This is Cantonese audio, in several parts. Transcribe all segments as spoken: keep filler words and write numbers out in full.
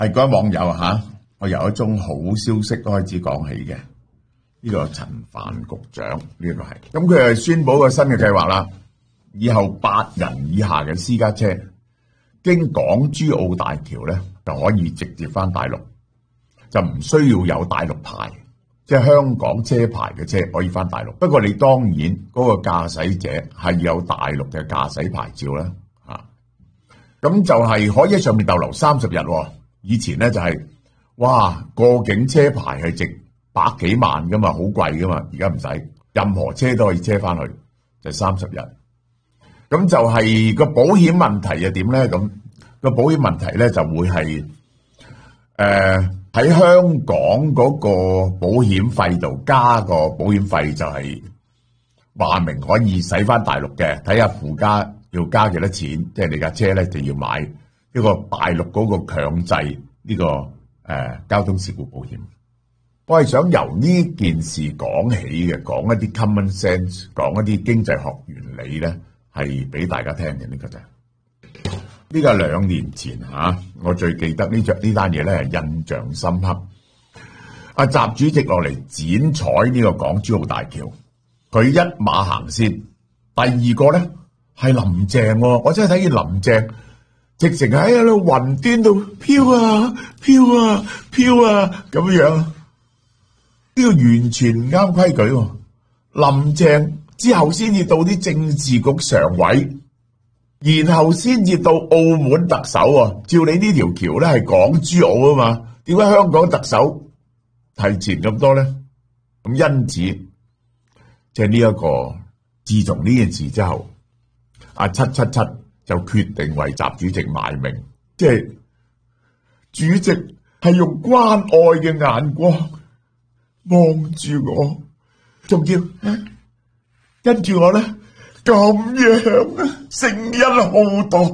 係各位網友吓，我由一宗好消息開始講起嘅。呢、這個陳帆局長呢、這個係，咁佢係宣布個新嘅計劃啦。以後八人以下嘅私家車經港珠澳大橋咧，就可以直接翻大陸，就唔需要有大陸牌，即係香港車牌嘅車可以翻大陸。不過你當然嗰個駕駛者係有大陸嘅駕駛牌照啦，吓，咁就係可以喺上面逗留三十日。以前咧就係、是，哇，過境車牌係值百幾萬噶嘛，好貴噶嘛，而家唔使，任何車都可以車翻去，就三十日。咁就係個保險問題又點咧？咁個保險問題咧就會係，誒喺香港嗰個保險費度加個保險費，就係話明可以使翻大陸嘅，睇下附加要加幾多錢，即係你架車咧就要買一個大陸嗰個強制呢、這個誒、呃、交通事故保險。我係想由呢件事講起嘅，講一啲 common sense， 講一啲經濟學原理咧，係俾大家聽嘅。呢個就係呢個兩年前吓、啊，我最記得呢隻呢單嘢咧係印象深刻。阿習主席落嚟剪彩呢個港珠澳大橋，佢一馬行先。第二個咧係林鄭、哦，我真係睇見林鄭。直情喺度雲端度飄啊飄啊飄啊咁樣，呢個完全唔啱規矩喎。林鄭之後先至到啲政治局常委，然後先至到澳門特首喎。照你呢條橋咧係港珠澳啊嘛，點解香港特首提前咁多咧？咁因此，即係呢一個，自從呢件事之後，阿七七七。就決定為習主席賣命，即係主席係用關愛嘅眼光望住我，仲要跟住我咧咁樣聲音浩蕩，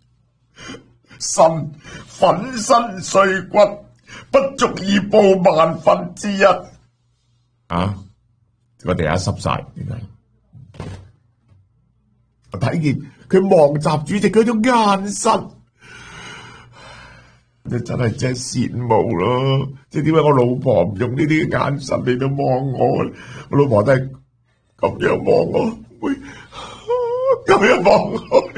腎粉身碎骨，不足以報萬分之一。啊！個地下濕晒，點解？我睇見。佢望習主席嗰種眼神，你真係真係羨慕咯！即係點解我老婆唔用呢啲眼神嚟到望我？我老婆都係咁樣望我，會咁樣望我。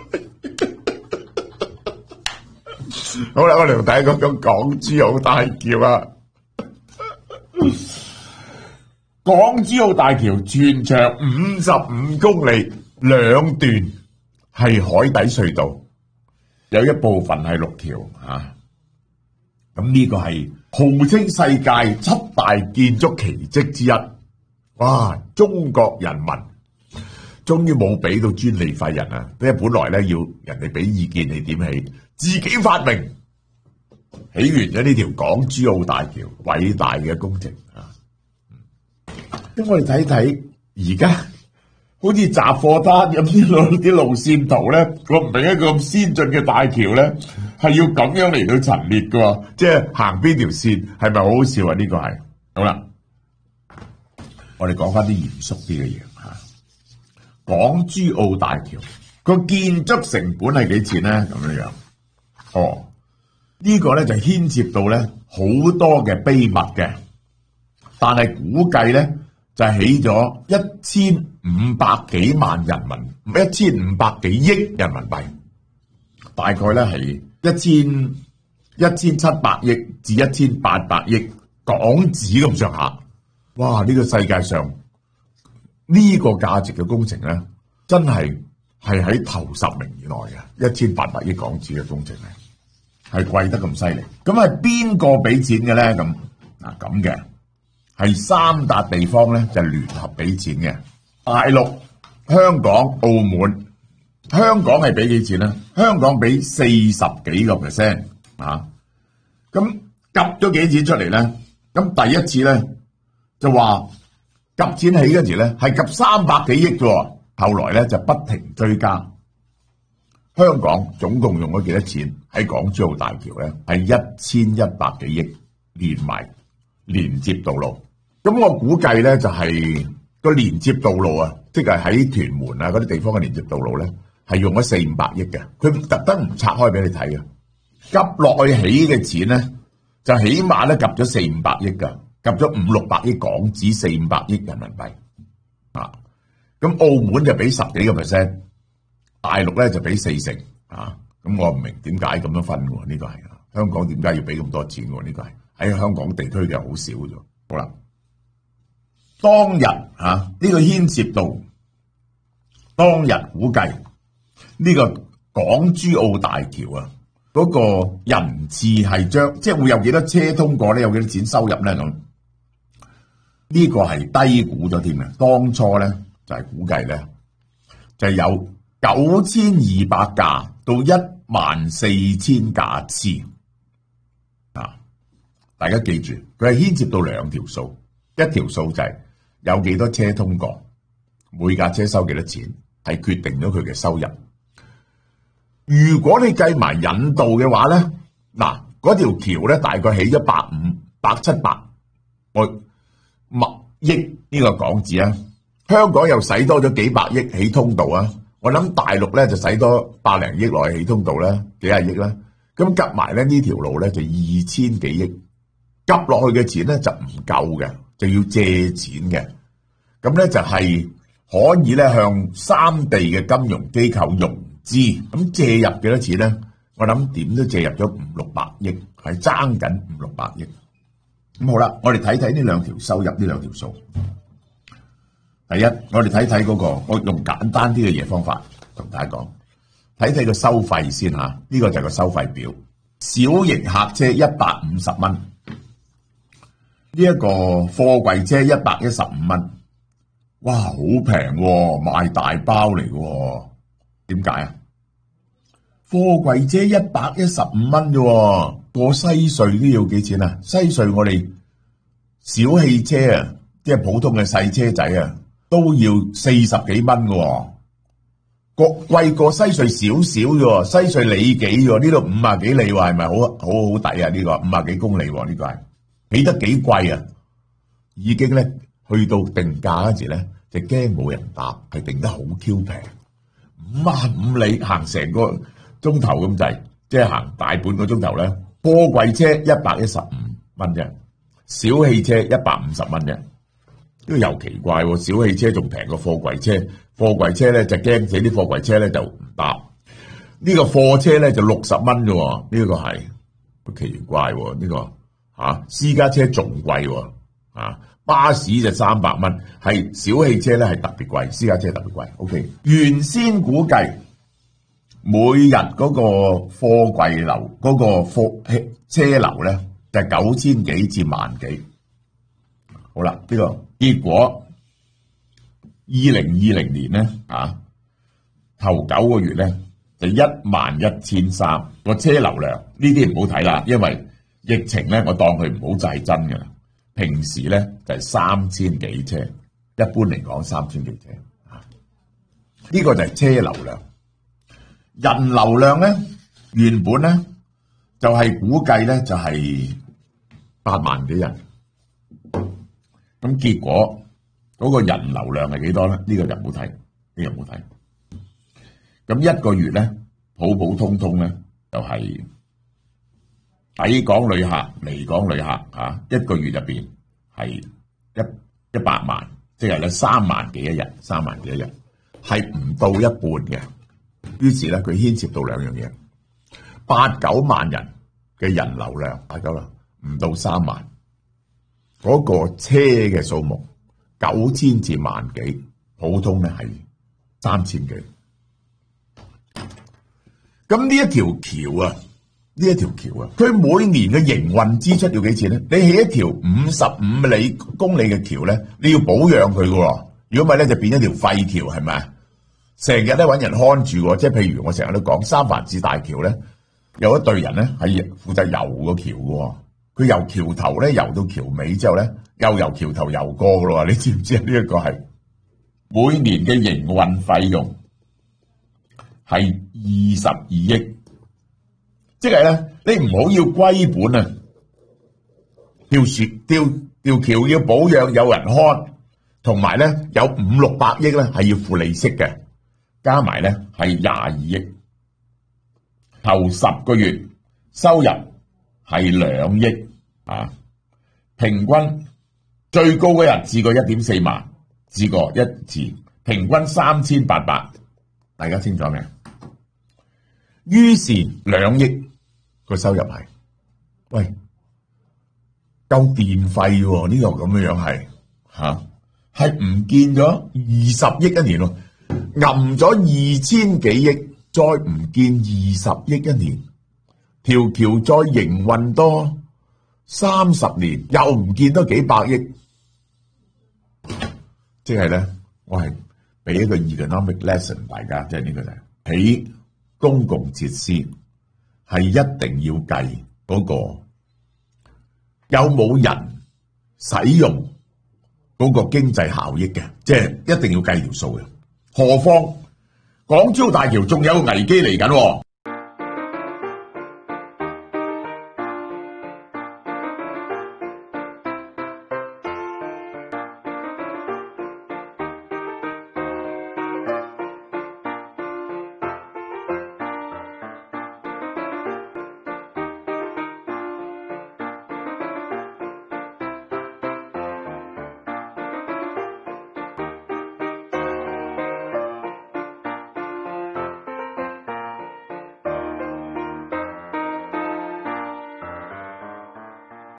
好啦，我哋同大家講講港珠澳大橋啊！港珠澳大橋全長五十五公里，兩段。係海底隧道，有一部分係陸橋啊！咁呢個係號稱世界七大建築奇蹟之一。哇！中國人民終於冇俾到專利費人啊！因為本來咧要人哋俾意見你點起，自己發明起完咗呢條港珠澳大橋，偉大嘅工程啊！咁我哋睇睇而家。好似雜貨攤咁啲路啲路線圖咧，我唔明一個咁先進嘅大橋咧，係要咁樣嚟到陳列嘅，即係行邊條線，係咪好好笑啊？呢、這個係好啦，我哋講翻啲嚴肅啲嘅嘢吓。港珠澳大橋個建築成本係幾錢咧？咁樣樣，哦，這個、呢個咧就牽涉到咧好多嘅秘密嘅，但係估計咧。就起咗一千五百幾萬人民，一千五百幾億人民幣，大概咧係一千一千七百億至一千八百億港紙咁上下。哇！呢個世界上呢個價值嘅工程咧，真係係喺頭十名以內嘅，一千八百億港紙嘅工程咧，係貴得咁犀利。咁係邊個俾錢嘅咧？咁嗱咁嘅。係三笪地方咧就聯合俾錢嘅，大陸、香港、澳門。香港係俾幾錢咧？香港俾四十幾個 percent 啊！咁夾咗幾錢出嚟咧？咁第一次咧就話夾錢起嗰時咧係夾三百幾億啫，後來咧就不停追加。香港總共用咗幾多錢喺港珠澳大橋咧？係一千一百幾億，連埋連接道路。咁我估計咧就係個連接道路啊，即係喺屯門啊嗰啲地方嘅連接道路咧，係用咗四五百億嘅。佢特登唔拆開俾你睇嘅， 急落去起嘅錢咧，就起碼咧夾咗四五百億噶，夾咗五六百億港紙，四五百億人民幣啊。咁澳門就俾十幾個 percent， 大陸咧就俾四成啊。咁我唔明點解咁樣分喎？呢個係香港點解要俾咁多錢喎？呢個係喺香港地區嘅好少啫。好啦，當日啊呢個牽涉到當日估計呢個港珠澳大橋啊嗰個人次係將即係會有幾多車通過咧，有幾多錢收入咧咁？呢個係低估咗添啊！當初咧就係估計咧就係有九千二百架到一萬四千架次啊！大家記住，佢係牽涉到兩條數，一條數就係有幾多車通過，每架車收幾多錢，係決定咗佢嘅收入。如果你計埋引導嘅話咧，嗱嗰條橋咧大概起咗百五百七百個億呢個港紙啊，香港又使多咗幾百億起通道啊，我諗大陸咧就使多百零億落去起通道啦，幾廿億啦，咁夾埋咧呢條路咧就二千幾億，夾落去嘅錢咧就唔夠嘅，就要借錢嘅，咁咧就係可以咧向三地嘅金融機構融資，咁借入幾多錢咧？我諗點都借入咗五六百億，係爭緊五六百億。咁好啦，我哋睇睇呢兩條收入，呢兩條數。第一，我哋睇睇嗰個，我用簡單啲嘅嘢方法同大家講，睇睇個收費先吓。呢、這個就係個收費表，小型客車一百五十蚊，呢、這、一個貨櫃車一百一十五蚊。哇，好平喎，賣大包嚟嘅。點解啊？貨櫃車一百一十五蚊啫，過西隧都要幾錢啊？西隧我哋小汽車啊，即係普通嘅細車仔啊，都要四十幾蚊嘅，貴貴過西隧少少啫。西隧里幾啫，呢度五啊幾里喎，係咪好好好抵啊？呢個五啊幾公里喎，呢個係起得幾貴啊？已經咧去到定價嗰時咧，就驚冇人搭，係定得好 Q 平，五啊五里行成個鐘頭咁滯，即係行大半個鐘頭咧。貨櫃車一百一十五蚊啫，小汽車一百五十蚊啫。呢個又奇怪喎，小汽車仲平過貨櫃車，貨櫃車咧就驚死啲貨櫃車咧就唔搭。呢個貨車咧就六十蚊啫，呢個係好奇怪喎，呢個嚇私家車仲貴喎，啊巴士就三百蚊，係小汽車咧係特別貴，私家車特別貴。OK， 原先估計每日嗰個貨櫃流嗰個貨車流咧就係九千幾至萬幾。好啦，呢個結果二零二零年咧啊頭九個月咧就一萬一千三個車流量，呢啲唔好睇啦，因為疫情咧我當佢唔好就係真㗎啦。平時咧就係三千幾車，一般嚟講三千幾車啊。呢個就係車流量。人流量咧原本咧就係估計咧就係八萬幾人，咁結果嗰個人流量係幾多咧？呢個就唔好睇，呢個唔好睇。咁一個月咧普普通通咧就係抵港旅客、離港旅客啊，一個月入邊係一一百萬，即係咧三萬幾一日，三萬幾一日係唔到一半嘅。於是咧，佢牽涉到兩樣嘢，八九萬人嘅人流量，八九啦，唔到三萬，嗰、那個車嘅數目九千至萬幾，普通咧係三千幾。咁呢一條橋啊，呢一條橋啊，佢每年嘅營運支出要幾錢咧？你起一條五十五里公里嘅橋咧，你要保養佢噶，如果唔係咧就變咗條廢橋，係咪啊？成日咧揾人看住，即係譬如我成日都講三藩市大橋咧，有一隊人咧係負責游個橋嘅，佢由橋頭咧游到橋尾之後咧，又由橋頭游過嘅咯。你知唔知啊？呢一個係每年嘅營運費用係二十二億，即係咧你唔好要歸本啊，條船條條橋要保養，有人看，同埋咧有五六百億咧係要付利息嘅。加埋咧係廿二億，頭十個月收入係兩億啊，平均最高嗰日至過一點四萬，至過一次，平均三千八百，大家清楚未？於是兩億個收入係，喂，夠電費喎，呢、這個咁樣樣係吓，係唔見咗二十億一年咯，揞咗二千幾億，再唔見二十億一年，條橋再營運多三十年，又唔見多幾百億，即係咧，我係俾一個 economic lesson 大家，即係呢個就係起公共設施係一定要計嗰個有冇人使用嗰個經濟效益嘅，即係一定要計條數嘅。何況港珠澳大橋仲有個危機嚟緊。